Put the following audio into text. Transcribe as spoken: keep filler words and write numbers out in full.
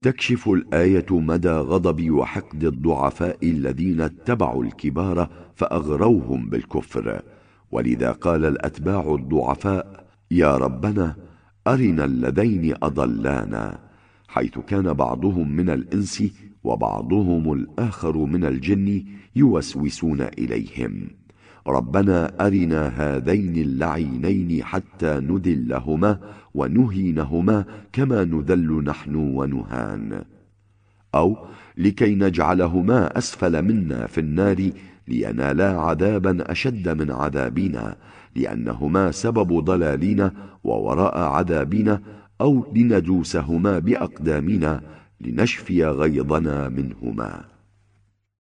تكشف الآية مدى غضب وحقد الضعفاء الذين اتبعوا الكبار فأغروهم بالكفر، ولذا قال الأتباع الضعفاء: يا ربنا أرنا اللذين أضلانا، حيث كان بعضهم من الإنس وبعضهم الآخر من الجن يوسوسون إليهم: ربنا أرنا هذين اللعينين حتى نذلهما ونهينهما كما نذل نحن ونهان، أو لكي نجعلهما أسفل منا في النار لينالا عذابا أشد من عذابنا، لأنهما سبب ضلالنا ووراء عذابنا، أو لندوسهما بأقدامنا لنشفي غيظنا منهما.